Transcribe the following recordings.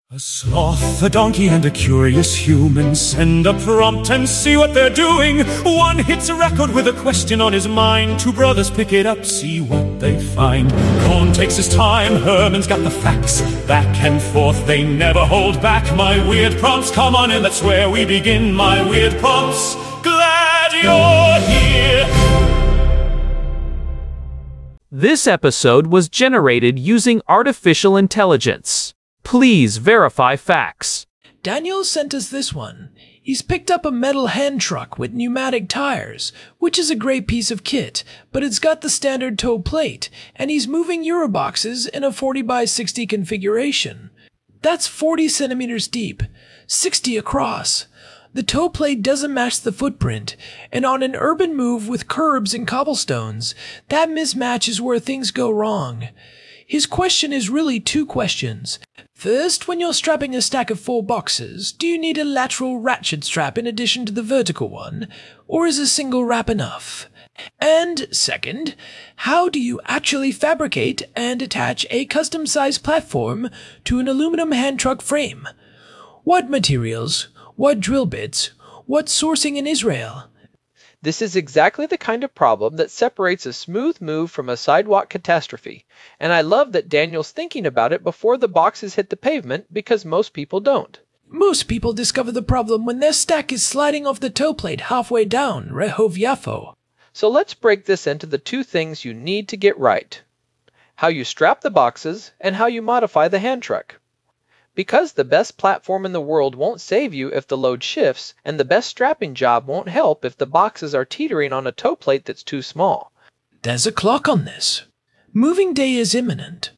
A sloth, a donkey, and a curious human send a prompt and see what they're doing. One hits a record with a question on his mind. Two brothers pick it up, see what they find. Cohn takes his time, Herman's got the facts. Back and forth, they never hold back. My weird prompts, come on in, that's where we begin. My weird prompts, glad you're here. This episode was generated using artificial intelligence. Please verify facts. Daniel sent us this one. He's picked up a metal hand truck with pneumatic tires, which is a great piece of kit, but it's got the standard tow plate, and he's moving Euroboxes in a 40x60 configuration. That's 40 centimeters deep, 60 across. The tow plate doesn't match the footprint, and on an urban move with curbs and cobblestones, that mismatch is where things go wrong. His question is really two questions. First, when you're strapping a stack of 4 boxes, do you need a lateral ratchet strap in addition to the vertical one, or is a single wrap enough? And second, how do you actually fabricate and attach a custom-sized platform to an aluminum hand truck frame? What materials? What drill bits? What sourcing in Israel? This is exactly the kind of problem that separates a smooth move from a sidewalk catastrophe, and I love that Daniel's thinking about it before the boxes hit the pavement because most people don't. Most people discover the problem when their stack is sliding off the tow plate halfway down Rehov Yafo. So let's break this into the two things you need to get right: how you strap the boxes and how you modify the hand truck. Because the best platform in the world won't save you if the load shifts, and the best strapping job won't help if the boxes are teetering on a tow plate that's too small. There's a clock on this. Moving day is imminent.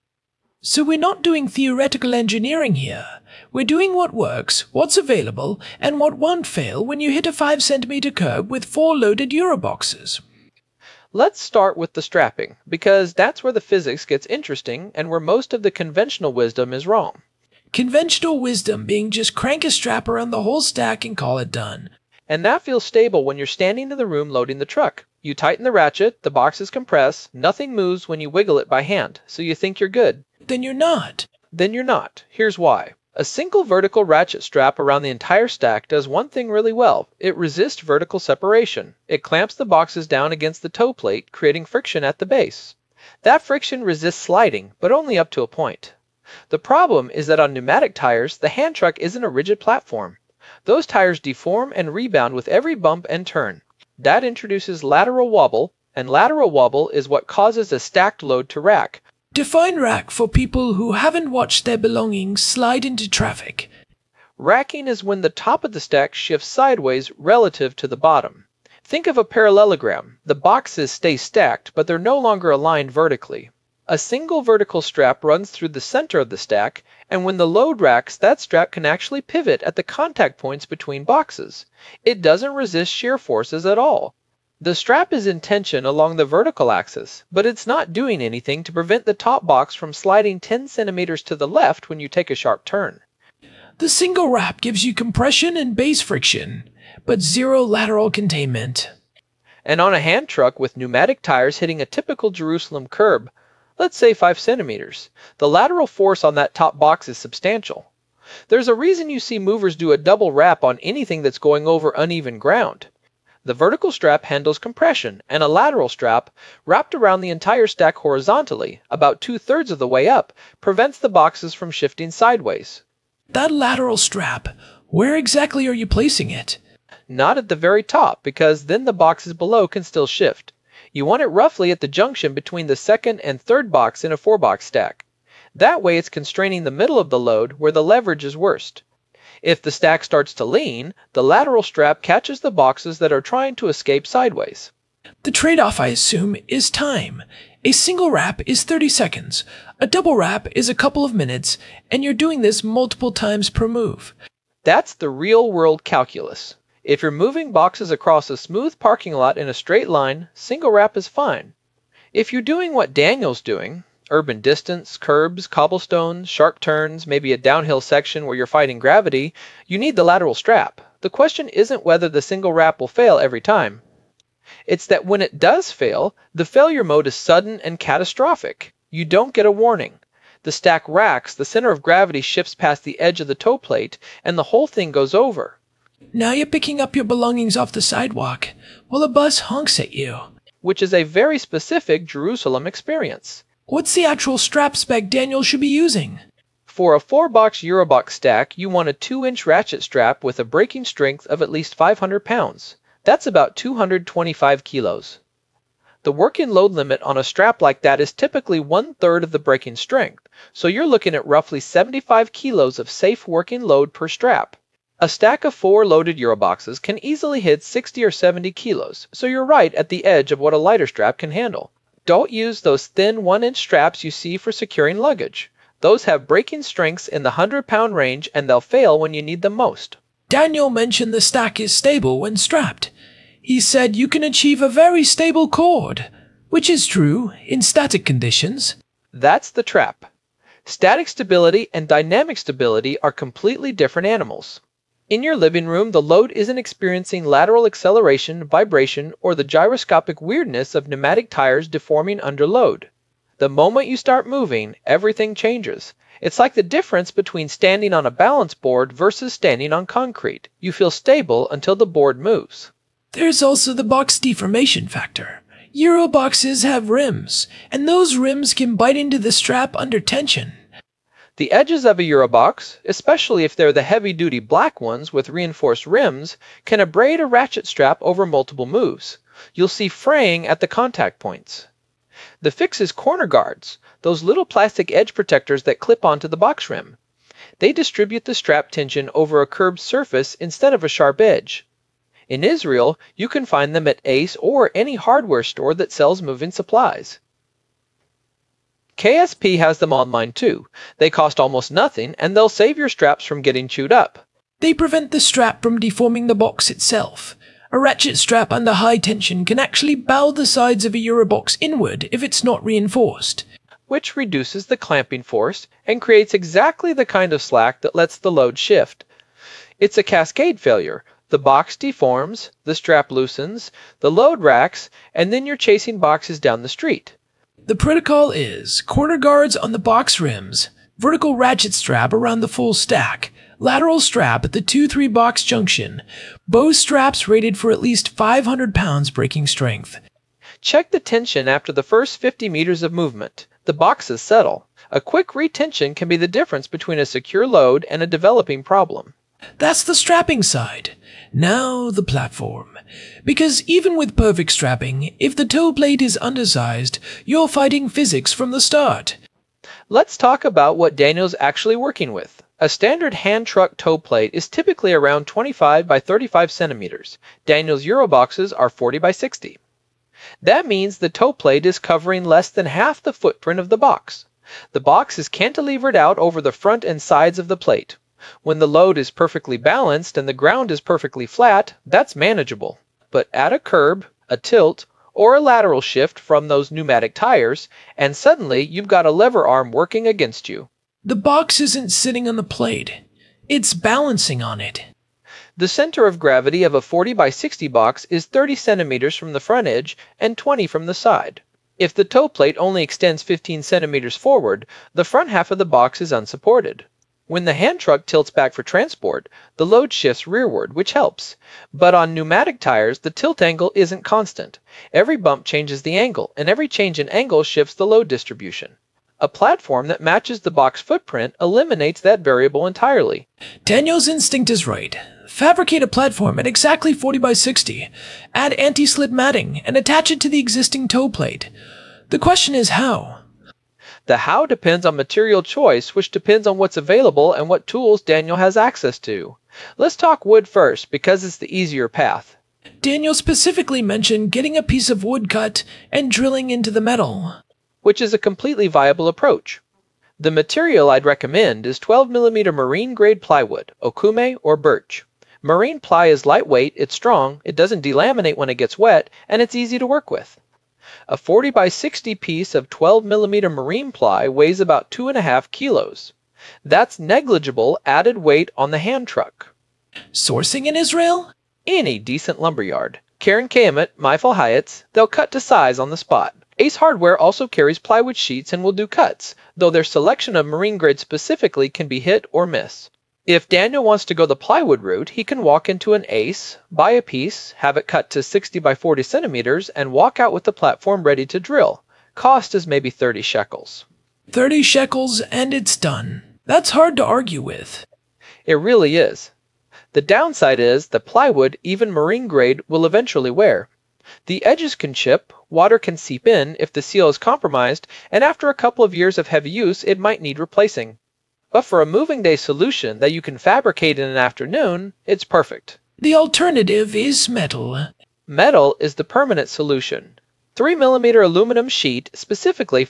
So we're not doing theoretical engineering here. We're doing what works, what's available, and what won't fail when you hit a 5-centimeter curb with 4 loaded Euroboxes. Let's start with the strapping, because that's where the physics gets interesting and where most of the conventional wisdom is wrong. Conventional wisdom being just crank a strap around the whole stack and call it done. And that feels stable when you're standing in the room loading the truck. You tighten the ratchet, the boxes compress, nothing moves when you wiggle it by hand, so you think you're good. Then you're not. Then you're not. Here's why. A single vertical ratchet strap around the entire stack does one thing really well. It resists vertical separation. It clamps the boxes down against the tow plate, creating friction at the base. That friction resists sliding, but only up to a point. The problem is that on pneumatic tires, the hand truck isn't a rigid platform. Those tires deform and rebound with every bump and turn. That introduces lateral wobble, and lateral wobble is what causes a stacked load to rack. Define rack for people who haven't watched their belongings slide into traffic. Racking is when the top of the stack shifts sideways relative to the bottom. Think of a parallelogram. The boxes stay stacked, but they're no longer aligned vertically. A single vertical strap runs through the center of the stack, and when the load racks, that strap can actually pivot at the contact points between boxes. It doesn't resist shear forces at all. The strap is in tension along the vertical axis, but it's not doing anything to prevent the top box from sliding 10 centimeters to the left when you take a sharp turn. The single wrap gives you compression and base friction, but zero lateral containment. And on a hand truck with pneumatic tires hitting a typical Jerusalem curb, let's say 5 centimeters, the lateral force on that top box is substantial. There's a reason you see movers do a double wrap on anything that's going over uneven ground. The vertical strap handles compression, and a lateral strap, wrapped around the entire stack horizontally, about 2/3 of the way up, prevents the boxes from shifting sideways. That lateral strap, where exactly are you placing it? Not at the very top, because then the boxes below can still shift. You want it roughly at the junction between the second and third box in a 4-box stack. That way it's constraining the middle of the load where the leverage is worst. If the stack starts to lean, the lateral strap catches the boxes that are trying to escape sideways. The trade-off, I assume, is time. A single wrap is 30 seconds. A double wrap is a couple of minutes, and you're doing this multiple times per move. That's the real-world calculus. If you're moving boxes across a smooth parking lot in a straight line, single wrap is fine. If you're doing what Daniel's doing, urban distance, curbs, cobblestones, sharp turns, maybe a downhill section where you're fighting gravity, you need the lateral strap. The question isn't whether the single wrap will fail every time. It's that when it does fail, the failure mode is sudden and catastrophic. You don't get a warning. The stack racks, the center of gravity shifts past the edge of the toe plate, and the whole thing goes over. Now you're picking up your belongings off the sidewalk while a bus honks at you. Which is a very specific Jerusalem experience. What's the actual strap spec Daniel should be using? For a 4-box Eurobox stack, you want a 2-inch ratchet strap with a braking strength of at least 500 pounds. That's about 225 kilos. The working load limit on a strap like that is typically 1/3 of the braking strength, so you're looking at roughly 75 kilos of safe working load per strap. A stack of 4 loaded Euroboxes can easily hit 60 or 70 kilos, so you're right at the edge of what a lighter strap can handle. Don't use those thin 1-inch straps you see for securing luggage. Those have braking strengths in the 100-pound range, and they'll fail when you need them most. Daniel mentioned the stack is stable when strapped. He said you can achieve a very stable cord, which is true in static conditions. That's the trap. Static stability and dynamic stability are completely different animals. In your living room, the load isn't experiencing lateral acceleration, vibration, or the gyroscopic weirdness of pneumatic tires deforming under load. The moment you start moving, everything changes. It's like the difference between standing on a balance board versus standing on concrete. You feel stable until the board moves. There's also the box deformation factor. Euroboxes have rims, and those rims can bite into the strap under tension. The edges of a Eurobox, especially if they're the heavy-duty black ones with reinforced rims, can abrade a ratchet strap over multiple moves. You'll see fraying at the contact points. The fix is corner guards, those little plastic edge protectors that clip onto the box rim. They distribute the strap tension over a curved surface instead of a sharp edge. In Israel, you can find them at Ace or any hardware store that sells moving supplies. KSP has them online too. They cost almost nothing, and they'll save your straps from getting chewed up. They prevent the strap from deforming the box itself. A ratchet strap under high tension can actually bow the sides of a Eurobox inward if it's not reinforced, which reduces the clamping force and creates exactly the kind of slack that lets the load shift. It's a cascade failure. The box deforms, the strap loosens, the load racks, and then you're chasing boxes down the street. The protocol is corner guards on the box rims, vertical ratchet strap around the full stack, lateral strap at the 2-3 box junction, both straps rated for at least 500 pounds braking strength. Check the tension after the first 50 meters of movement. The boxes settle. A quick retension can be the difference between a secure load and a developing problem. That's the strapping side. Now the platform. Because even with perfect strapping, if the toe plate is undersized, you're fighting physics from the start. Let's talk about what Daniel's actually working with. A standard hand truck toe plate is typically around 25 by 35 centimeters. Daniel's Euroboxes are 40 by 60. That means the toe plate is covering less than half the footprint of the box. The box is cantilevered out over the front and sides of the plate. When the load is perfectly balanced and the ground is perfectly flat, that's manageable. But add a curb, a tilt, or a lateral shift from those pneumatic tires, and suddenly you've got a lever arm working against you. The box isn't sitting on the plate. It's balancing on it. The center of gravity of a 40 by 60 box is 30 centimeters from the front edge and 20 from the side. If the toe plate only extends 15 centimeters forward, the front half of the box is unsupported. When the hand truck tilts back for transport, the load shifts rearward, which helps. But on pneumatic tires, the tilt angle isn't constant. Every bump changes the angle, and every change in angle shifts the load distribution. A platform that matches the box footprint eliminates that variable entirely. Daniel's instinct is right. Fabricate a platform at exactly 40 by 60, add anti-slip matting, and attach it to the existing toe plate. The question is how? The how depends on material choice, which depends on what's available and what tools Daniel has access to. Let's talk wood first, because it's the easier path. Daniel specifically mentioned getting a piece of wood cut and drilling into the metal, which is a completely viable approach. The material I'd recommend is 12mm marine-grade plywood, okume, or birch. Marine ply is lightweight, it's strong, it doesn't delaminate when it gets wet, and it's easy to work with. A 40 by 60 piece of 12mm marine ply weighs about 2.5 kilos. That's negligible added weight on the hand truck. Sourcing in Israel? Any decent lumberyard. Karen Kayemet, Meifel Hayatz, they'll cut to size on the spot. Ace Hardware also carries plywood sheets and will do cuts, though their selection of marine grade specifically can be hit or miss. If Daniel wants to go the plywood route, he can walk into an Ace, buy a piece, have it cut to 60 by 40 centimeters, and walk out with the platform ready to drill. Cost is maybe 30 shekels. 30 shekels and it's done. That's hard to argue with. It really is. The downside is that plywood, even marine grade, will eventually wear. The edges can chip, water can seep in if the seal is compromised, and after a couple of years of heavy use, it might need replacing. But for a moving day solution that you can fabricate in an afternoon, it's perfect. The alternative is metal. Metal is the permanent solution. 3mm aluminum sheet, specifically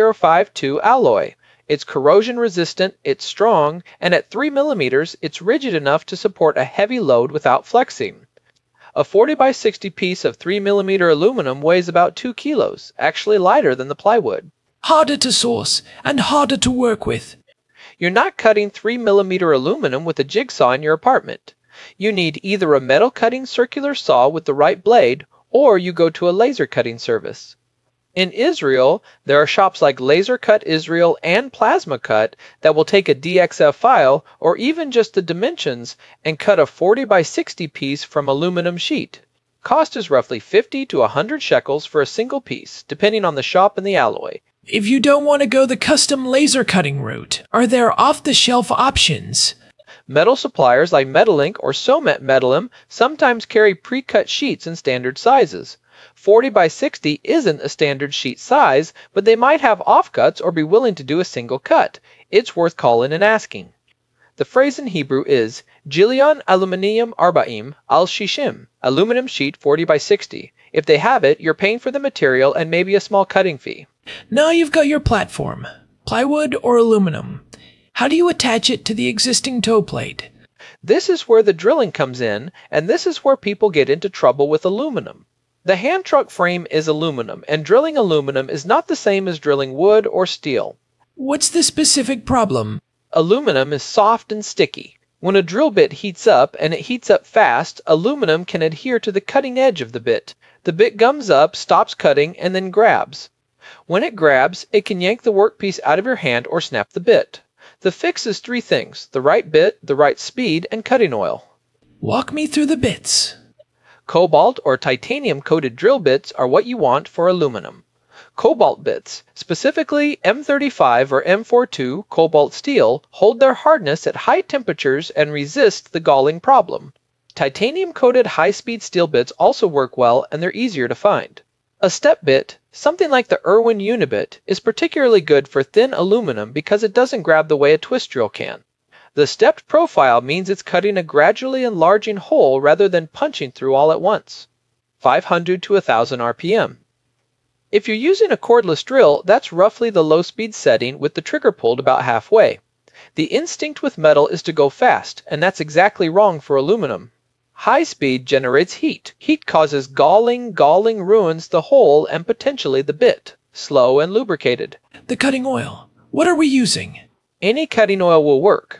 5052 alloy. It's corrosion resistant, it's strong, and at 3mm, it's rigid enough to support a heavy load without flexing. A 40 by 60 piece of 3mm aluminum weighs about 2 kilos, actually lighter than the plywood. Harder to source and harder to work with. You're not cutting 3mm aluminum with a jigsaw in your apartment. You need either a metal cutting circular saw with the right blade, or you go to a laser cutting service. In Israel, there are shops like Laser Cut Israel and Plasma Cut that will take a DXF file or even just the dimensions and cut a 40 by 60 piece from aluminum sheet. Cost is roughly 50 to 100 shekels for a single piece, depending on the shop and the alloy. If you don't want to go the custom laser cutting route, are there off-the-shelf options? Metal suppliers like Metalink or Somet Metalum sometimes carry pre-cut sheets in standard sizes. 40 by 60 isn't a standard sheet size, but they might have offcuts or be willing to do a single cut. It's worth calling and asking. The phrase in Hebrew is Gilion Aluminium Arbaim Al Shishim, aluminum sheet 40 by 60. If they have it, you're paying for the material and maybe a small cutting fee. Now you've got your platform, plywood or aluminum. How do you attach it to the existing toe plate? This is where the drilling comes in, and this is where people get into trouble with aluminum. The hand truck frame is aluminum, and drilling aluminum is not the same as drilling wood or steel. What's the specific problem? Aluminum is soft and sticky. When a drill bit heats up, and it heats up fast, aluminum can adhere to the cutting edge of the bit. The bit gums up, stops cutting, and then grabs. When it grabs, it can yank the workpiece out of your hand or snap the bit. The fix is 3 things: the right bit, the right speed, and cutting oil. Walk me through the bits. Cobalt or titanium-coated drill bits are what you want for aluminum. Cobalt bits, specifically M35 or M42 cobalt steel, hold their hardness at high temperatures and resist the galling problem. Titanium-coated high-speed steel bits also work well, and they're easier to find. A step bit, something like the Irwin Unibit, is particularly good for thin aluminum because it doesn't grab the way a twist drill can. The stepped profile means it's cutting a gradually enlarging hole rather than punching through all at once. 500 to 1000 RPM. If you're using a cordless drill, that's roughly the low speed setting with the trigger pulled about halfway. The instinct with metal is to go fast, and that's exactly wrong for aluminum. High speed generates heat. Heat causes galling ruins the hole and potentially the bit. Slow and lubricated. The cutting oil. What are we using? Any cutting oil will work.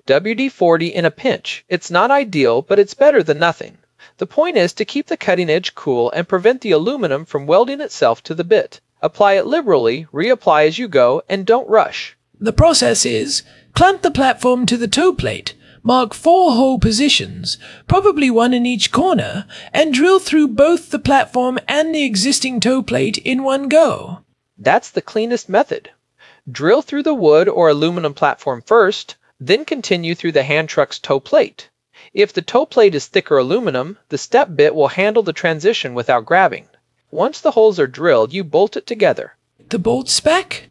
WD-40 in a pinch. It's not ideal, but it's better than nothing. The point is to keep the cutting edge cool and prevent the aluminum from welding itself to the bit. Apply it liberally, reapply as you go, and don't rush. The process is clamp the platform to the toe plate, mark 4 hole positions, probably 1 in each corner, and drill through both the platform and the existing toe plate in one go. That's the cleanest method. Drill through the wood or aluminum platform first, then continue through the hand truck's toe plate. If the toe plate is thicker aluminum, the step bit will handle the transition without grabbing. Once the holes are drilled, you bolt it together. The bolt spec?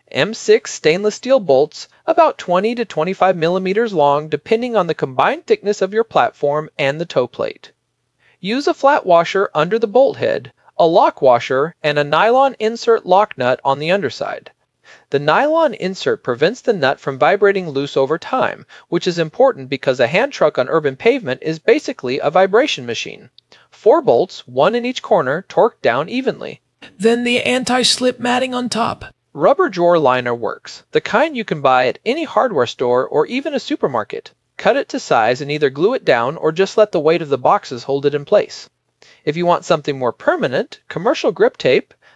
M6 stainless steel bolts, about 20 to 25 millimeters long depending on the combined thickness of your platform and the toe plate. Use a flat washer under the bolt head, a lock washer, and a nylon insert lock nut on the underside. The nylon insert prevents the nut from vibrating loose over time, which is important because a hand truck on urban pavement is basically a vibration machine. 4 bolts, 1 in each corner, torqued down evenly. Then the anti-slip matting on top. Rubber drawer liner works, the kind you can buy at any hardware store or even a supermarket. Cut it to size and either glue it down or just let the weight of the boxes hold it in place. If you want something more permanent, commercial grip tape,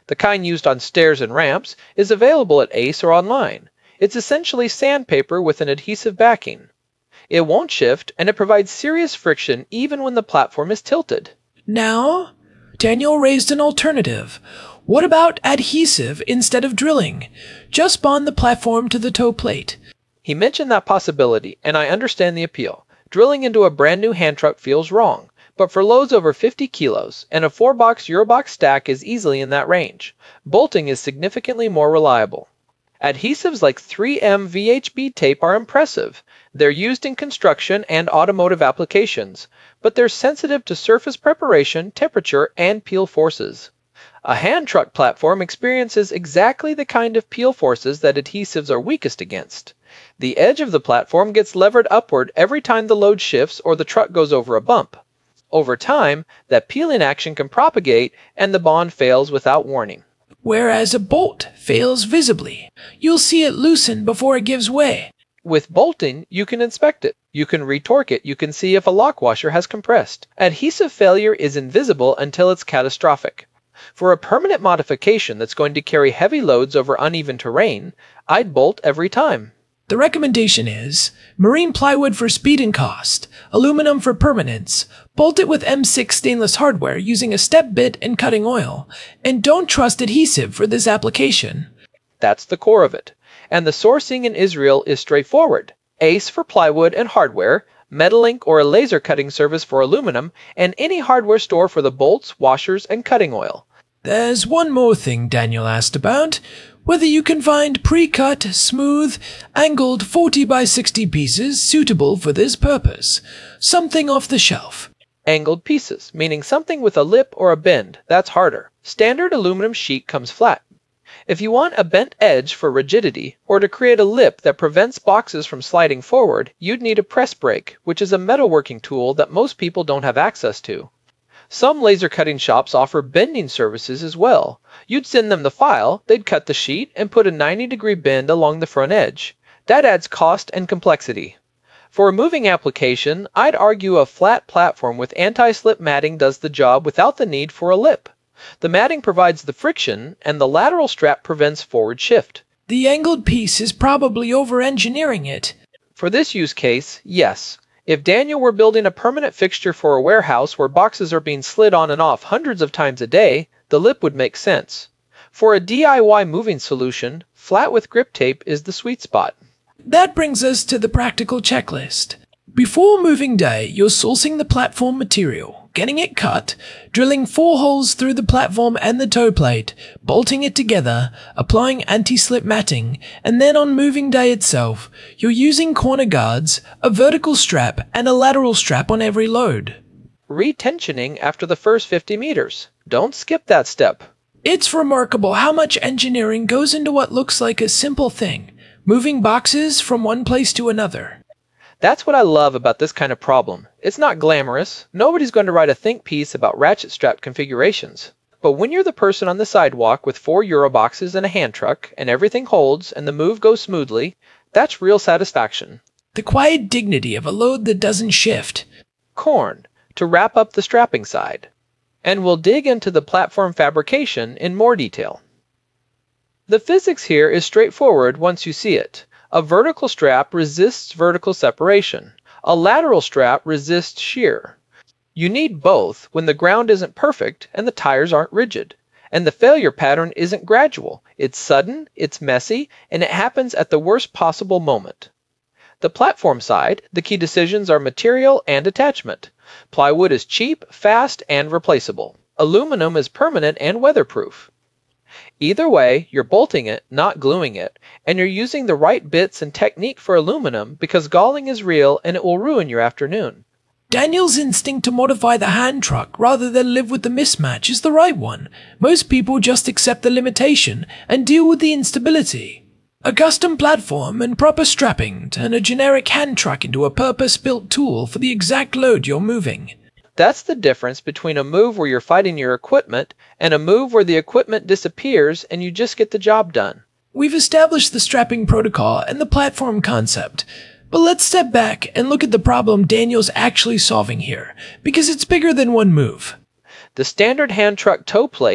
The kind used on stairs and ramps is available at Ace or online. It's essentially sandpaper with an adhesive backing. It won't shift, and it provides serious friction even when the platform is tilted. Now, Daniel raised an alternative. What about adhesive instead of drilling? Just bond the platform to the toe plate. He mentioned that possibility, and I understand the appeal. Drilling into a brand new hand truck feels wrong, but for loads over 50 kilos, and a 4-box Eurobox stack is easily in that range. Bolting is significantly more reliable. Adhesives like 3M VHB tape are impressive. They're used in construction and automotive applications, but they're sensitive to surface preparation, temperature, and peel forces. A hand truck platform experiences exactly the kind of peel forces that adhesives are weakest against. The edge of the platform gets levered upward every time the load shifts or the truck goes over a bump. Over time, that peeling action can propagate and the bond fails without warning. Whereas a bolt fails visibly. You'll see it loosen before it gives way. With bolting, you can inspect it. You can retorque it. You can see if a lock washer has compressed. Adhesive failure is invisible until it's catastrophic. For a permanent modification that's going to carry heavy loads over uneven terrain, I'd bolt every time. The recommendation is marine plywood for speed and cost, aluminum for permanence, bolt it with M6 stainless hardware using a step bit and cutting oil, and don't trust adhesive for this application. That's the core of it. And the sourcing in Israel is straightforward. Ace for plywood and hardware, Metalink or a laser cutting service for aluminum, and any hardware store for the bolts, washers, and cutting oil. There's one more thing Daniel asked about. Whether you can find pre-cut, smooth, angled 40 by 60 pieces suitable for this purpose. Something off the shelf. Angled pieces, meaning something with a lip or a bend. That's harder. Standard aluminum sheet comes flat. If you want a bent edge for rigidity, or to create a lip that prevents boxes from sliding forward, you'd need a press brake, which is a metalworking tool that most people don't have access to. Some laser cutting shops offer bending services as well. You'd send them the file, they'd cut the sheet, and put a 90-degree bend along the front edge. That adds cost and complexity. For a moving application, I'd argue a flat platform with anti-slip matting does the job without the need for a lip. The matting provides the friction, and the lateral strap prevents forward shift. The angled piece is probably over-engineering it. For this use case, yes. If Daniel were building a permanent fixture for a warehouse where boxes are being slid on and off hundreds of times a day, the lip would make sense. For a DIY moving solution, flat with grip tape is the sweet spot. That brings us to the practical checklist. Before moving day, you're sourcing the platform material, getting it cut, drilling 4 holes through the platform and the toe plate, bolting it together, applying anti-slip matting, and then on moving day itself, you're using corner guards, a vertical strap, and a lateral strap on every load. Retensioning after the first 50 meters. Don't skip that step. It's remarkable how much engineering goes into what looks like a simple thing, moving boxes from one place to another. That's what I love about this kind of problem. It's not glamorous. Nobody's going to write a think piece about ratchet strap configurations. But when you're the person on the sidewalk with 4 Euroboxes and a hand truck, and everything holds and the move goes smoothly, that's real satisfaction. The quiet dignity of a load that doesn't shift. Corn, to wrap up the strapping side. And we'll dig into the platform fabrication in more detail. The physics here is straightforward once you see it. A vertical strap resists vertical separation. A lateral strap resists shear. You need both when the ground isn't perfect and the tires aren't rigid. And the failure pattern isn't gradual. It's sudden, it's messy, and it happens at the worst possible moment. The platform side, the key decisions are material and attachment. Plywood is cheap, fast, and replaceable. Aluminum is permanent and weatherproof. Either way, you're bolting it, not gluing it, and you're using the right bits and technique for aluminum because galling is real and it will ruin your afternoon. Daniel's instinct to modify the hand truck rather than live with the mismatch is the right one. Most people just accept the limitation and deal with the instability. A custom platform and proper strapping turn a generic hand truck into a purpose-built tool for the exact load you're moving. That's the difference between a move where you're fighting your equipment and a move where the equipment disappears and you just get the job done. We've established the strapping protocol and the platform concept, but let's step back and look at the problem Daniel's actually solving here, because it's bigger than one move. The standard hand truck toe plate,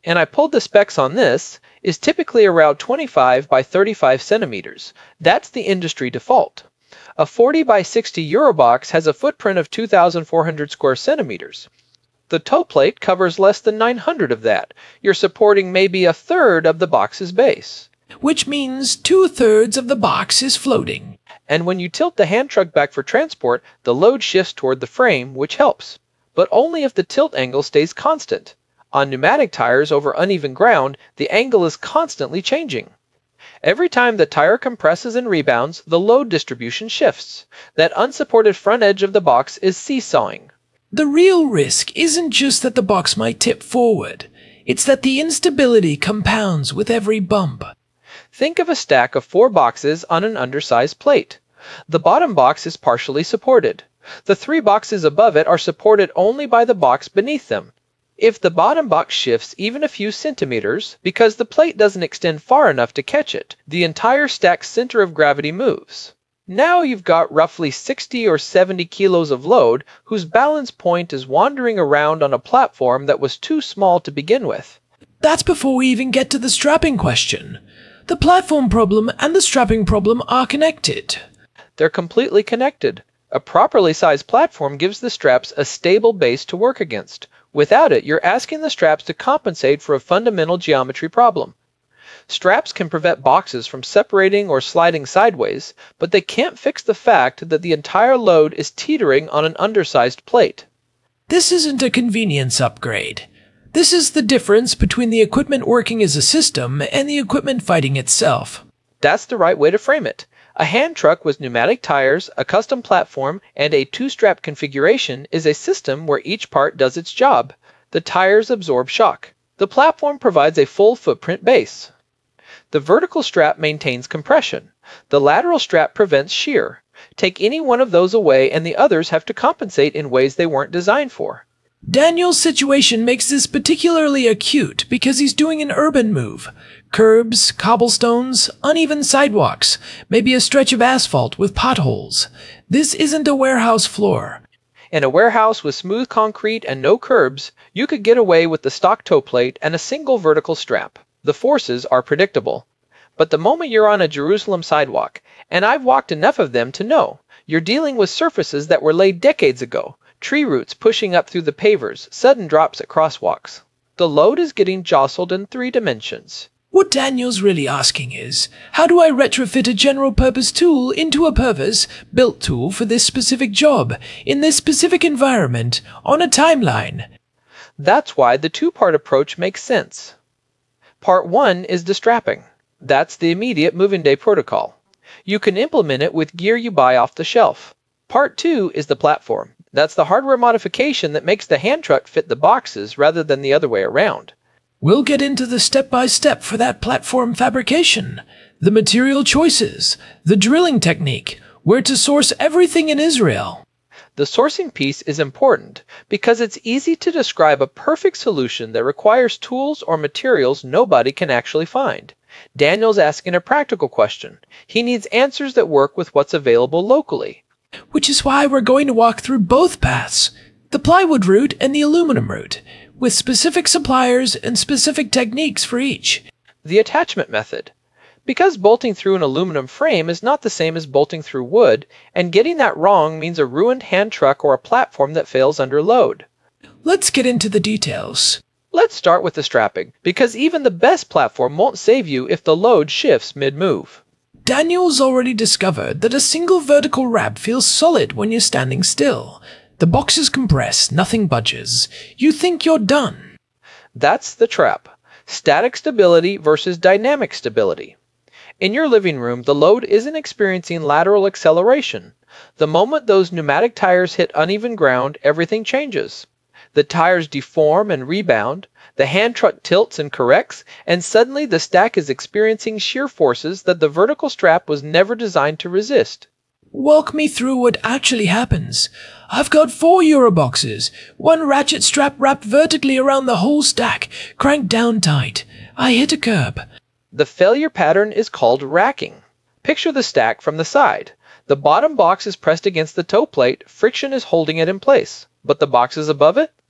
and I pulled the specs on this, is typically around 25 by 35 centimeters. That's the industry default. A 40 by 60 Eurobox has a footprint of 2,400 square centimeters. The toe plate covers less than 900 of that. You're supporting maybe a third of the box's base. Which means 2/3 of the box is floating. And when you tilt the hand truck back for transport, the load shifts toward the frame, which helps. But only if the tilt angle stays constant. On pneumatic tires over uneven ground, the angle is constantly changing. Every time the tire compresses and rebounds, the load distribution shifts. That unsupported front edge of the box is seesawing. The real risk isn't just that the box might tip forward. It's that the instability compounds with every bump. Think of a stack of 4 boxes on an undersized plate. The bottom box is partially supported. The 3 boxes above it are supported only by the box beneath them. If the bottom box shifts even a few centimeters, because the plate doesn't extend far enough to catch it, the entire stack's center of gravity moves. Now you've got roughly 60 or 70 kilos of load whose balance point is wandering around on a platform that was too small to begin with. That's before we even get to the strapping question. The platform problem and the strapping problem are connected. They're completely connected. A properly sized platform gives the straps a stable base to work against. Without it, you're asking the straps to compensate for a fundamental geometry problem. Straps can prevent boxes from separating or sliding sideways, but they can't fix the fact that the entire load is teetering on an undersized plate. This isn't a convenience upgrade. This is the difference between the equipment working as a system and the equipment fighting itself. That's the right way to frame it. A hand truck with pneumatic tires, a custom platform, and a 2-strap configuration is a system where each part does its job. The tires absorb shock. The platform provides a full footprint base. The vertical strap maintains compression. The lateral strap prevents shear. Take any one of those away and the others have to compensate in ways they weren't designed for. Daniel's situation makes this particularly acute because he's doing an urban move. Curbs, cobblestones, uneven sidewalks, maybe a stretch of asphalt with potholes. This isn't a warehouse floor. In a warehouse with smooth concrete and no curbs, you could get away with the stock toe plate and a single vertical strap. The forces are predictable. But the moment you're on a Jerusalem sidewalk, and I've walked enough of them to know, you're dealing with surfaces that were laid decades ago. Tree roots pushing up through the pavers, sudden drops at crosswalks. The load is getting jostled in 3 dimensions. What Daniel's really asking is, how do I retrofit a general-purpose tool into a purpose-built tool for this specific job, in this specific environment, on a timeline? That's why the 2-part approach makes sense. Part 1 is the strapping. That's the immediate moving day protocol. You can implement it with gear you buy off the shelf. Part 2 is the platform. That's the hardware modification that makes the hand truck fit the boxes rather than the other way around. We'll get into the step-by-step for that platform fabrication, the material choices, the drilling technique, where to source everything in Israel. The sourcing piece is important because it's easy to describe a perfect solution that requires tools or materials nobody can actually find. Daniel's asking a practical question. He needs answers that work with what's available locally. Which is why we're going to walk through both paths, the plywood route and the aluminum route, with specific suppliers and specific techniques for each. The attachment method. Because bolting through an aluminum frame is not the same as bolting through wood, and getting that wrong means a ruined hand truck or a platform that fails under load. Let's get into the details. Let's start with the strapping, because even the best platform won't save you if the load shifts mid-move. Daniel's already discovered that a single vertical wrap feels solid when you're standing still. The boxes compress, nothing budges. You think you're done. That's the trap. Static stability versus dynamic stability. In your living room, the load isn't experiencing lateral acceleration. The moment those pneumatic tires hit uneven ground, everything changes. The tires deform and rebound, the hand truck tilts and corrects, and suddenly the stack is experiencing shear forces that the vertical strap was never designed to resist. Walk me through what actually happens. I've got 4 Euroboxes, 1 ratchet strap wrapped vertically around the whole stack, cranked down tight. I hit a curb. The failure pattern is called racking. Picture the stack from the side. The bottom box is pressed against the toe plate, friction is holding it in place. But the boxes above it?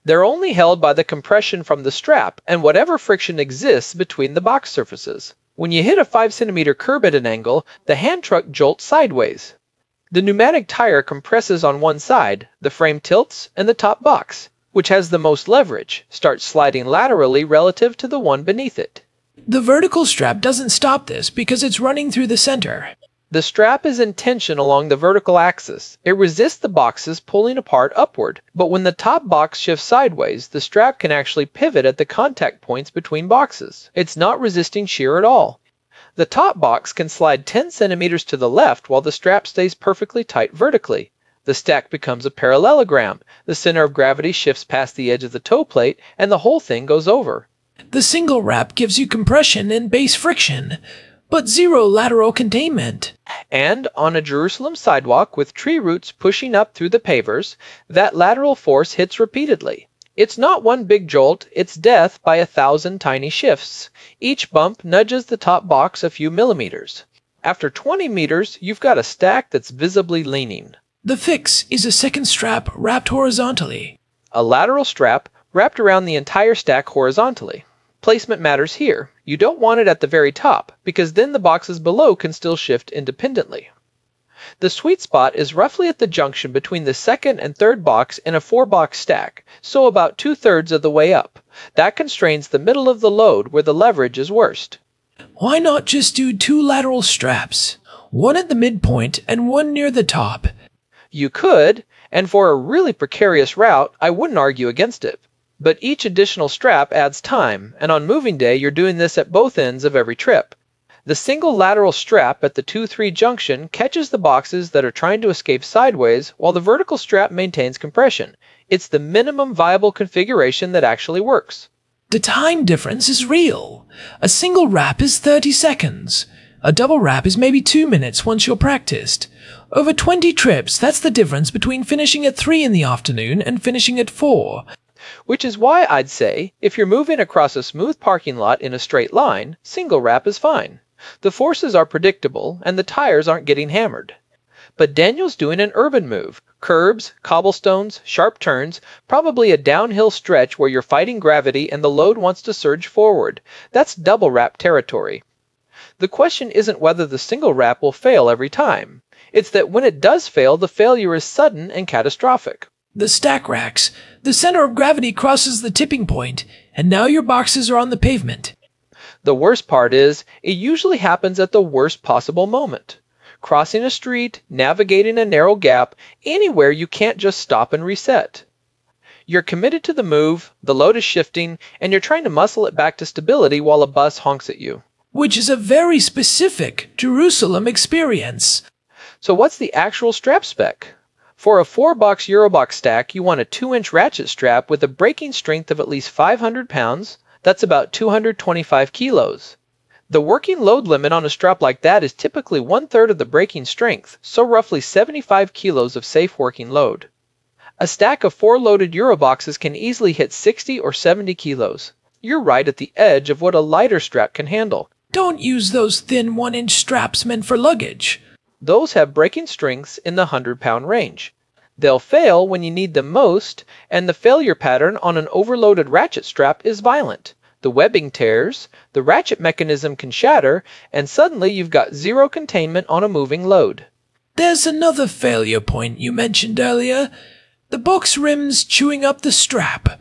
They're only held by the compression from the strap and whatever friction exists between the box surfaces. When you hit a 5 cm curb at an angle, the hand truck jolts sideways. The pneumatic tire compresses on one side, the frame tilts, and the top box, which has the most leverage, starts sliding laterally relative to the one beneath it. The vertical strap doesn't stop this because it's running through the center. The strap is in tension along the vertical axis. It resists the boxes pulling apart upward, but when the top box shifts sideways, the strap can actually pivot at the contact points between boxes. It's not resisting shear at all. The top box can slide 10 centimeters to the left while the strap stays perfectly tight vertically. The stack becomes a parallelogram. The center of gravity shifts past the edge of the toe plate, and the whole thing goes over. The single wrap gives you compression and base friction, but zero lateral containment. And on a Jerusalem sidewalk with tree roots pushing up through the pavers, that lateral force hits repeatedly. It's not one big jolt, it's death by 1,000 tiny shifts. Each bump nudges the top box a few millimeters. After 20 meters, you've got a stack that's visibly leaning. The fix is a second strap wrapped horizontally. A lateral strap wrapped around the entire stack horizontally. Placement matters here. You don't want it at the very top, because then the boxes below can still shift independently. The sweet spot is roughly at the junction between the second and third box in a 4-box stack, so about 2/3 of the way up. That constrains the middle of the load where the leverage is worst. Why not just do 2 lateral straps? One at the midpoint and one near the top. You could, and for a really precarious route, I wouldn't argue against it. But each additional strap adds time, and on moving day you're doing this at both ends of every trip. The single lateral strap at the 2-3 junction catches the boxes that are trying to escape sideways while the vertical strap maintains compression. It's the minimum viable configuration that actually works. The time difference is real. A single wrap is 30 seconds. A double wrap is maybe 2 minutes once you're practiced. Over 20 trips, that's the difference between finishing at 3 in the afternoon and finishing at 4. Which is why I'd say, if you're moving across a smooth parking lot in a straight line, single wrap is fine. The forces are predictable, and the tires aren't getting hammered. But Daniel's doing an urban move. Curbs, cobblestones, sharp turns, probably a downhill stretch where you're fighting gravity and the load wants to surge forward. That's double wrap territory. The question isn't whether the single wrap will fail every time. It's that when it does fail, the failure is sudden and catastrophic. The stack racks. The center of gravity crosses the tipping point, and now your boxes are on the pavement. The worst part is, it usually happens at the worst possible moment. Crossing a street, navigating a narrow gap, anywhere you can't just stop and reset. You're committed to the move, the load is shifting, and you're trying to muscle it back to stability while a bus honks at you. Which is a very specific Jerusalem experience. So what's the actual strap spec? For a 4-box Eurobox stack, you want a 2-inch ratchet strap with a braking strength of at least 500 pounds. That's about 225 kilos. The working load limit on a strap like that is typically 1/3 of the braking strength, so roughly 75 kilos of safe working load. A stack of 4 loaded Euroboxes can easily hit 60 or 70 kilos. You're right at the edge of what a lighter strap can handle. Don't use those thin 1-inch straps meant for luggage. Those have braking strengths in the 100-pound range. They'll fail when you need them most, and the failure pattern on an overloaded ratchet strap is violent. The webbing tears, the ratchet mechanism can shatter, and suddenly you've got zero containment on a moving load. There's another failure point you mentioned earlier. The box rims chewing up the strap.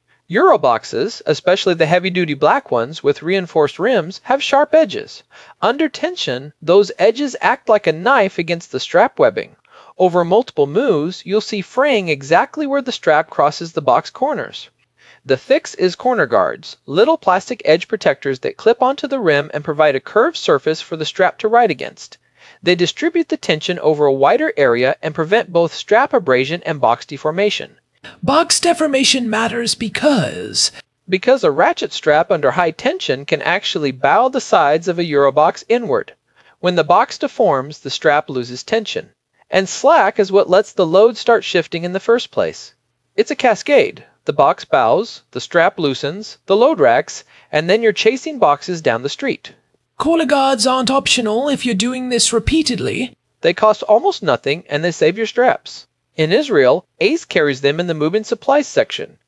Euroboxes, especially the heavy-duty black ones with reinforced rims, have sharp edges. Under tension, those edges act like a knife against the strap webbing. Over multiple moves, you'll see fraying exactly where the strap crosses the box corners. The fix is corner guards, little plastic edge protectors that clip onto the rim and provide a curved surface for the strap to ride against. They distribute the tension over a wider area and prevent both strap abrasion and box deformation. Box deformation matters because a ratchet strap under high tension can actually bow the sides of a Eurobox inward. When the box deforms, the strap loses tension. And slack is what lets the load start shifting in the first place. It's a cascade. The box bows, the strap loosens, the load racks, and then you're chasing boxes down the street. corner guards aren't optional if you're doing this repeatedly. They cost almost nothing and they save your straps. In Israel, Ace carries them in the moving supplies section.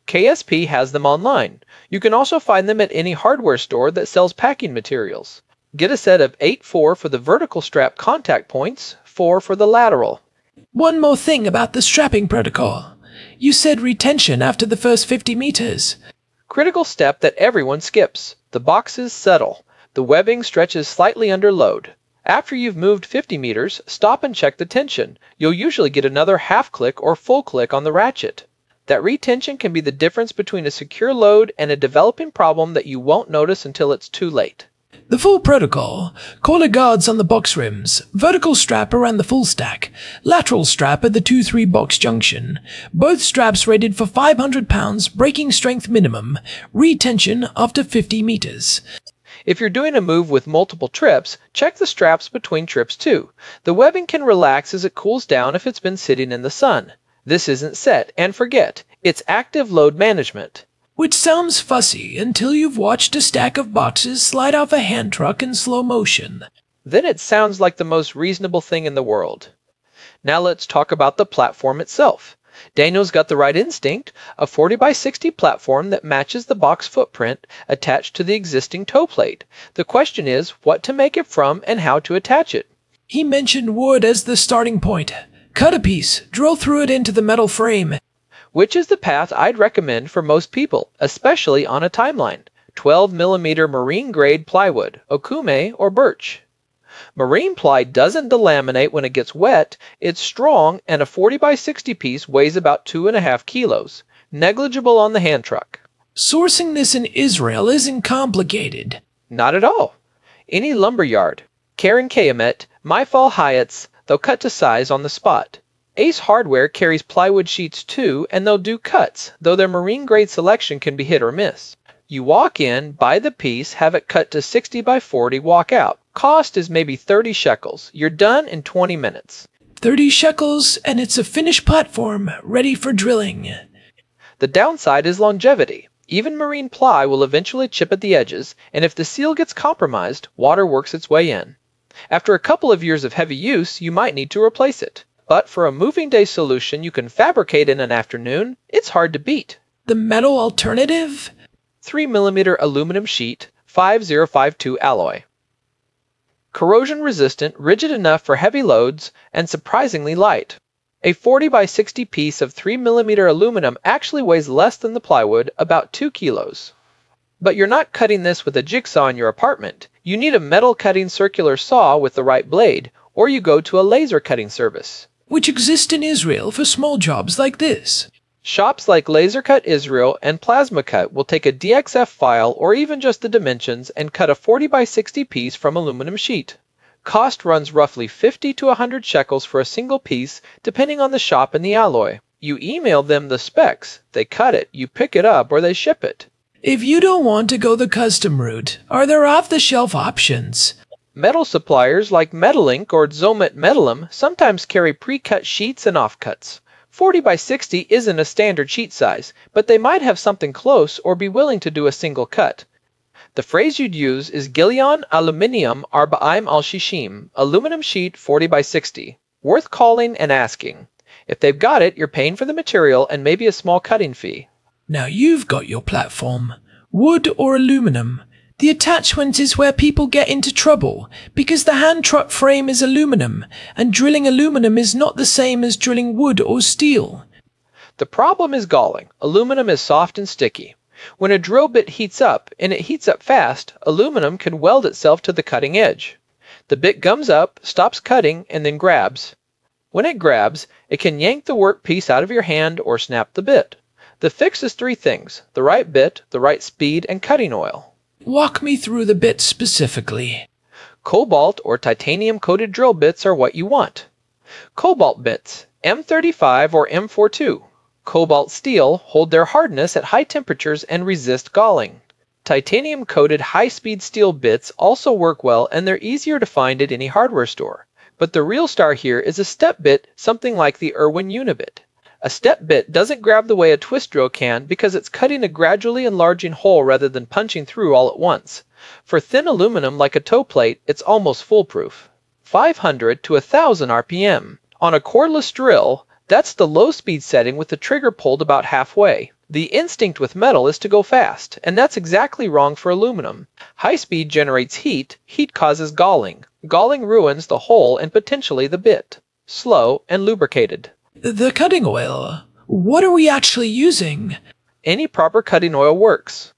KSP has them online. You can also find them at any hardware store that sells packing materials. Get a set of 8-4 for the vertical strap contact points, 4 for the lateral. One more thing about the strapping protocol. You said retention after the first 50 meters. Critical step that everyone skips. The boxes settle. The webbing stretches slightly under load. After you've moved 50 meters, stop and check the tension. You'll usually get another half click or full click on the ratchet. That retention can be the difference between a secure load and a developing problem that you won't notice until it's too late. The full protocol: collar guards on the box rims, vertical strap around the full stack, lateral strap at the 2-3 box junction, both straps rated for 500 pounds, braking strength minimum, retention after 50 meters. If you're doing a move with multiple trips, check the straps between trips too. The webbing can relax as it cools down if it's been sitting in the sun. This isn't set and forget. It's active load management. Which sounds fussy until you've watched a stack of boxes slide off a hand truck in slow motion. Then it sounds like the most reasonable thing in the world. Now let's talk about the platform itself. Daniel's got the right instinct, a 40x60 platform that matches the box footprint attached to the existing toe plate. The question is what to make it from and how to attach it. He mentioned wood as the starting point. Cut a piece, drill through it into the metal frame. Which is the path I'd recommend for most people, especially on a timeline. 12mm marine grade plywood, okume or birch. Marine ply doesn't delaminate when it gets wet, it's strong, and a 40x60 piece weighs about 2.5 kilos. Negligible on the hand truck. Sourcing this in Israel isn't complicated. Not at all. Any lumberyard, Karen Kayamet, Myfall Hyatts, they'll cut to size on the spot. Ace Hardware carries plywood sheets too, and they'll do cuts, though their marine grade selection can be hit or miss. You walk in, buy the piece, have it cut to 60x40, walk out. Cost is maybe 30 shekels. You're done in 20 minutes. 30 shekels, and it's a finished platform, ready for drilling. The downside is longevity. Even marine ply will eventually chip at the edges, and if the seal gets compromised, water works its way in. After a couple of years of heavy use, you might need to replace it. But for a moving day solution you can fabricate in an afternoon, it's hard to beat. The metal alternative? 3mm aluminum sheet, 5052 alloy. Corrosion resistant, rigid enough for heavy loads, and surprisingly light. A 40x60 piece of 3mm aluminum actually weighs less than the plywood, about 2 kilos. But you're not cutting this with a jigsaw in your apartment. You need a metal cutting circular saw with the right blade, or you go to a laser cutting service. Which exist in Israel for small jobs like this. Shops like LaserCut Israel and PlasmaCut will take a DXF file or even just the dimensions and cut a 40x60 piece from aluminum sheet. Cost runs roughly 50 to 100 shekels for a single piece, depending on the shop and the alloy. You email them the specs, they cut it, you pick it up, or they ship it. If you don't want to go the custom route, are there off-the-shelf options? Metal suppliers like Metalink or Zomet Metalum sometimes carry pre-cut sheets and offcuts. 40x60 isn't a standard sheet size, but they might have something close or be willing to do a single cut. The phrase you'd use is Gillion Aluminium Arba'im al Shishim, aluminum sheet 40x60. Worth calling and asking. If they've got it, you're paying for the material and maybe a small cutting fee. Now you've got your platform. Wood or aluminum. The attachment is where people get into trouble, because the hand truck frame is aluminum, and drilling aluminum is not the same as drilling wood or steel. The problem is galling. Aluminum is soft and sticky. When a drill bit heats up, and it heats up fast, aluminum can weld itself to the cutting edge. The bit gums up, stops cutting, and then grabs. When it grabs, it can yank the workpiece out of your hand or snap the bit. The fix is 3 things: the right bit, the right speed, and cutting oil. Walk me through the bits specifically. Cobalt or titanium-coated drill bits are what you want. Cobalt bits, M35 or M42. Cobalt steel hold their hardness at high temperatures and resist galling. Titanium-coated high-speed steel bits also work well, and they're easier to find at any hardware store. But the real star here is a step bit, something like the Irwin Unibit. A step bit doesn't grab the way a twist drill can because it's cutting a gradually enlarging hole rather than punching through all at once. For thin aluminum like a toe plate, it's almost foolproof. 500 to 1000 RPM. On a cordless drill, that's the low speed setting with the trigger pulled about halfway. The instinct with metal is to go fast, and that's exactly wrong for aluminum. High speed generates heat, heat causes galling. Galling ruins the hole and potentially the bit. Slow and lubricated. The cutting oil. What are we actually using? Any proper cutting oil works.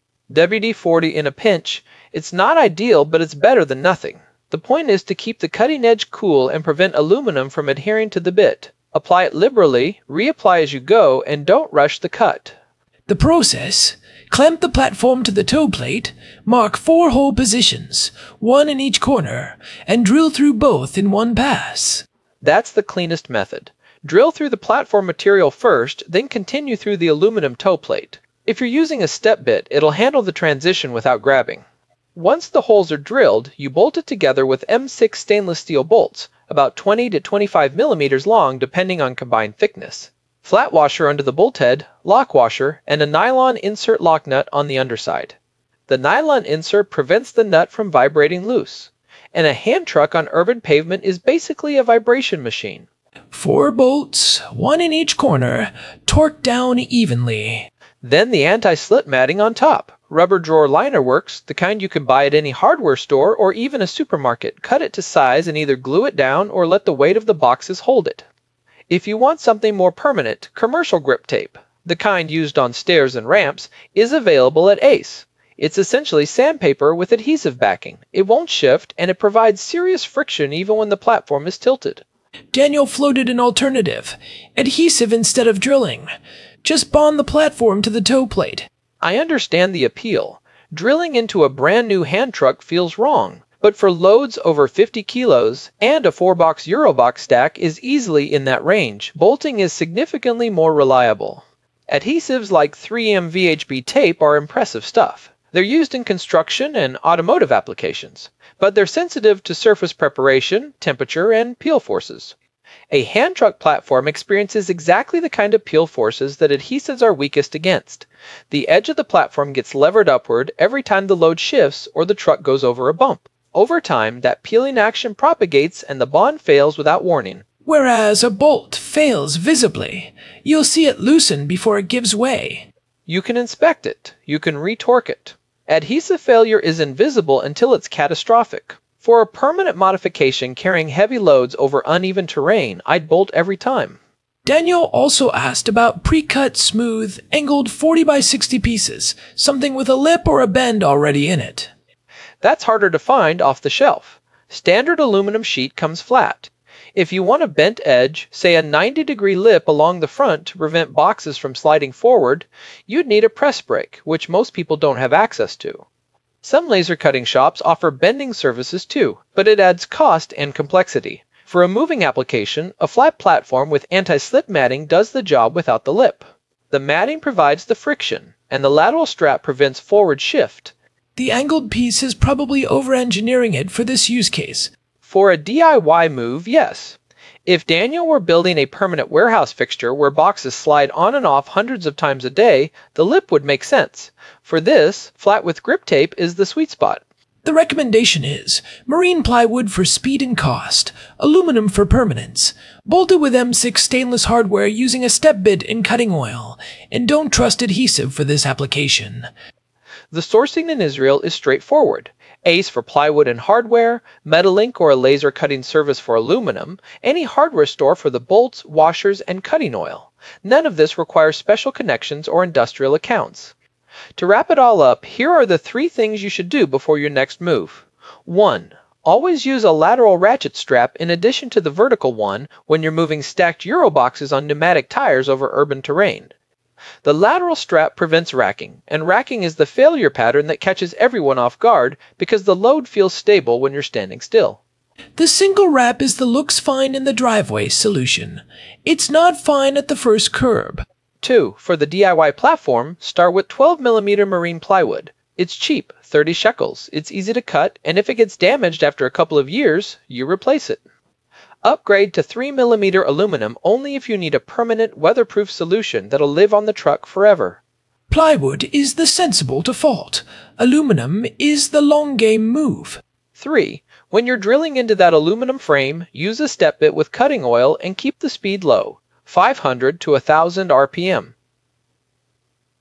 WD-40 in a pinch. It's not ideal, but it's better than nothing. The point is to keep the cutting edge cool and prevent aluminum from adhering to the bit. Apply it liberally, reapply as you go, and don't rush the cut. The process: clamp the platform to the toe plate, mark 4 hole positions, 1 in each corner, and drill through both in one pass. That's the cleanest method. Drill through the platform material first, then continue through the aluminum toe plate. If you're using a step bit, it'll handle the transition without grabbing. Once the holes are drilled, you bolt it together with M6 stainless steel bolts, about 20 to 25 millimeters long depending on combined thickness. Flat washer under the bolt head, lock washer, and a nylon insert lock nut on the underside. The nylon insert prevents the nut from vibrating loose. And a hand truck on urban pavement is basically a vibration machine. 4 bolts, 1 in each corner, torqued down evenly. Then the anti-slip matting on top. Rubber drawer liner works, the kind you can buy at any hardware store or even a supermarket. Cut it to size and either glue it down or let the weight of the boxes hold it. If you want something more permanent, commercial grip tape, the kind used on stairs and ramps, is available at Ace. It's essentially sandpaper with adhesive backing. It won't shift, and it provides serious friction even when the platform is tilted. Daniel floated an alternative: adhesive instead of drilling. Just bond the platform to the toe plate. I understand the appeal. Drilling into a brand new hand truck feels wrong, but for loads over 50 kilos, and a 4-box Eurobox stack is easily in that range, bolting is significantly more reliable. Adhesives like 3M VHB tape are impressive stuff. They're used in construction and automotive applications, but they're sensitive to surface preparation, temperature, and peel forces. A hand truck platform experiences exactly the kind of peel forces that adhesives are weakest against. The edge of the platform gets levered upward every time the load shifts or the truck goes over a bump. Over time, that peeling action propagates and the bond fails without warning. Whereas a bolt fails visibly. You'll see it loosen before it gives way. You can inspect it. You can retorque it. Adhesive failure is invisible until it's catastrophic. For a permanent modification carrying heavy loads over uneven terrain, I'd bolt every time. Daniel also asked about pre-cut, smooth, angled 40 by 60 pieces, something with a lip or a bend already in it. That's harder to find off the shelf. Standard aluminum sheet comes flat. If you want a bent edge, say a 90-degree lip along the front to prevent boxes from sliding forward, you'd need a press brake, which most people don't have access to. Some laser cutting shops offer bending services too, but it adds cost and complexity. For a moving application, a flat platform with anti-slip matting does the job without the lip. The matting provides the friction, and the lateral strap prevents forward shift. The angled piece is probably over-engineering it for this use case. For a DIY move, yes. If Daniel were building a permanent warehouse fixture where boxes slide on and off hundreds of times a day, the lip would make sense. For this, flat with grip tape is the sweet spot. The recommendation is marine plywood for speed and cost, aluminum for permanence, bolted with M6 stainless hardware using a step bit and cutting oil, and don't trust adhesive for this application. The sourcing in Israel is straightforward. Ace for plywood and hardware, Metalink or a laser cutting service for aluminum, any hardware store for the bolts, washers, and cutting oil. None of this requires special connections or industrial accounts. To wrap it all up, here are the 3 things you should do before your next move. 1. Always use a lateral ratchet strap in addition to the vertical one when you're moving stacked Euroboxes on pneumatic tires over urban terrain. The lateral strap prevents racking, and racking is the failure pattern that catches everyone off guard because the load feels stable when you're standing still. The single wrap is the looks fine in the driveway solution. It's not fine at the first curb. 2. For the DIY platform, start with 12mm marine plywood. It's cheap, 30 shekels. It's easy to cut, and if it gets damaged after a couple of years, you replace it. Upgrade to 3mm aluminum only if you need a permanent, weatherproof solution that'll live on the truck forever. Plywood is the sensible default. Aluminum is the long game move. 3. When you're drilling into that aluminum frame, use a step bit with cutting oil and keep the speed low, 500 to 1000 RPM.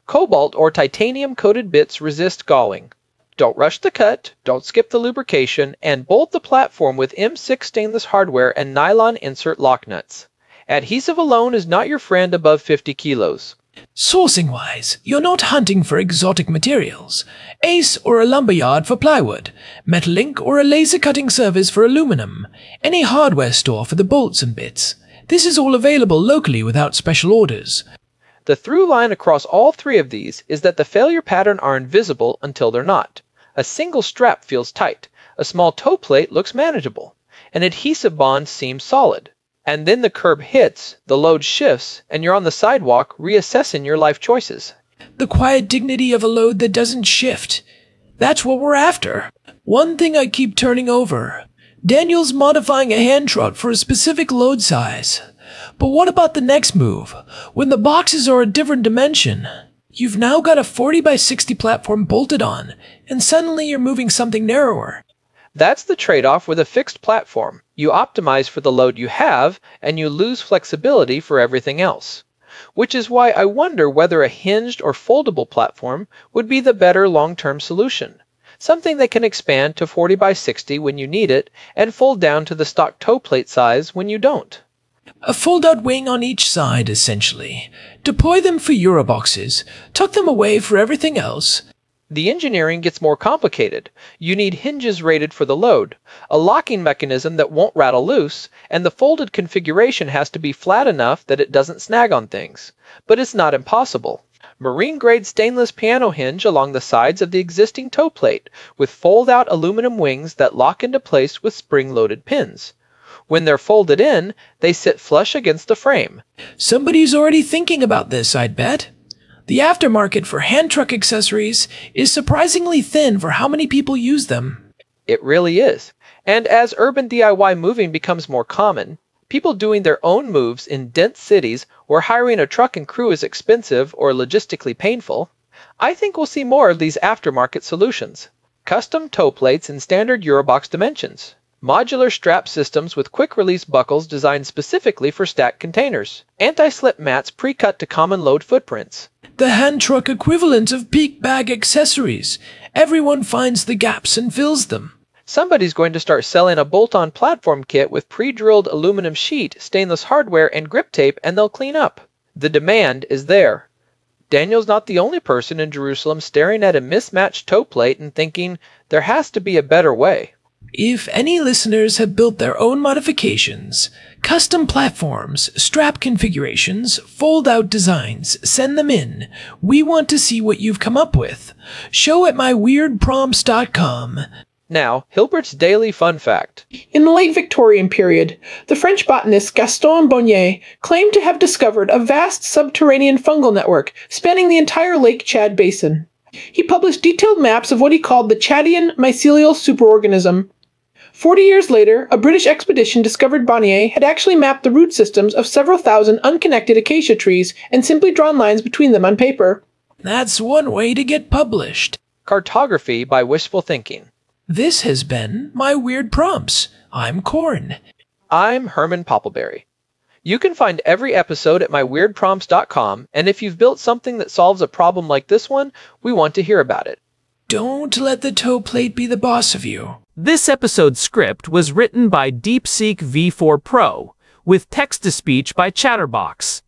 Cobalt or titanium-coated bits resist galling. Don't rush the cut, don't skip the lubrication, and bolt the platform with M6 stainless hardware and nylon insert lock nuts. Adhesive alone is not your friend above 50 kilos. Sourcing-wise, you're not hunting for exotic materials. Ace or a lumberyard for plywood, Metalink or a laser cutting service for aluminum, any hardware store for the bolts and bits. This is all available locally without special orders. The through line across all three of these is that the failure pattern are invisible until they're not. A single strap feels tight, a small toe plate looks manageable, an adhesive bond seems solid. And then the curb hits, the load shifts, and you're on the sidewalk reassessing your life choices. The quiet dignity of a load that doesn't shift. That's what we're after. One thing I keep turning over. Daniel's modifying a hand truck for a specific load size. But what about the next move? When the boxes are a different dimension, you've now got a 40 by 60 platform bolted on, and suddenly you're moving something narrower. That's the trade-off with a fixed platform. You optimize for the load you have, and you lose flexibility for everything else. Which is why I wonder whether a hinged or foldable platform would be the better long-term solution. Something that can expand to 40 by 60 when you need it, and fold down to the stock toe plate size when you don't. A fold-out wing on each side, essentially. Deploy them for Euroboxes, tuck them away for everything else. The engineering gets more complicated. You need hinges rated for the load, a locking mechanism that won't rattle loose, and the folded configuration has to be flat enough that it doesn't snag on things. But it's not impossible. Marine-grade stainless piano hinge along the sides of the existing toe plate, with fold-out aluminum wings that lock into place with spring-loaded pins. When they're folded in, they sit flush against the frame. Somebody's already thinking about this, I'd bet. The aftermarket for hand truck accessories is surprisingly thin for how many people use them. It really is. And as urban DIY moving becomes more common, people doing their own moves in dense cities where hiring a truck and crew is expensive or logistically painful, I think we'll see more of these aftermarket solutions. Custom toe plates in standard Eurobox dimensions. Modular strap systems with quick-release buckles designed specifically for stacked containers. Anti-slip mats pre-cut to common load footprints. The hand truck equivalent of peak bag accessories. Everyone finds the gaps and fills them. Somebody's going to start selling a bolt-on platform kit with pre-drilled aluminum sheet, stainless hardware, and grip tape, and they'll clean up. The demand is there. Daniel's not the only person in Jerusalem staring at a mismatched toe plate and thinking, there has to be a better way. If any listeners have built their own modifications, custom platforms, strap configurations, fold-out designs, send them in. We want to see what you've come up with. Show at myweirdprompts.com. Now, Hilbert's Daily Fun Fact. In the late Victorian period, the French botanist Gaston Bonnier claimed to have discovered a vast subterranean fungal network spanning the entire Lake Chad basin. He published detailed maps of what he called the Chadian mycelial superorganism. 40 years later, a British expedition discovered Bonnier had actually mapped the root systems of several thousand unconnected acacia trees and simply drawn lines between them on paper. That's one way to get published. Cartography by Wishful Thinking. This has been My Weird Prompts. I'm Corn. I'm Herman Poppleberry. You can find every episode at myweirdprompts.com, and if you've built something that solves a problem like this one, we want to hear about it. Don't let the toe plate be the boss of you. This episode's script was written by DeepSeek V4 Pro, with text-to-speech by Chatterbox.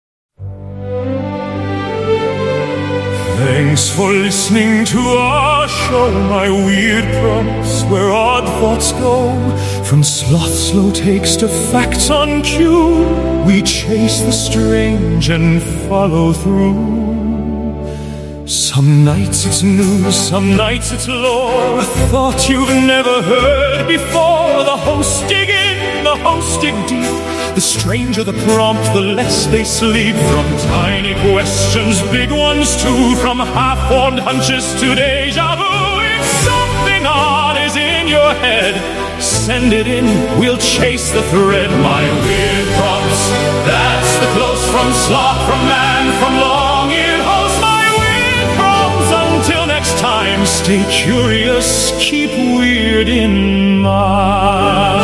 Thanks for listening to our show, My Weird Prompts, where odd thoughts go. From sloth slow takes to facts on cue, we chase the strange and follow through. Some nights it's news, some nights it's lore, a thought you've never heard before. The hosts dig in, the hosts dig deep. The stranger the prompt, the less they sleep. From tiny questions, big ones too, from half-formed hunches to deja vu. If something odd is in your head, send it in, we'll chase the thread. My Weird Prompts, that's the close from sloth, from man, from long-eared host. My Weird Prompts, until next time, stay curious, keep weird in mind.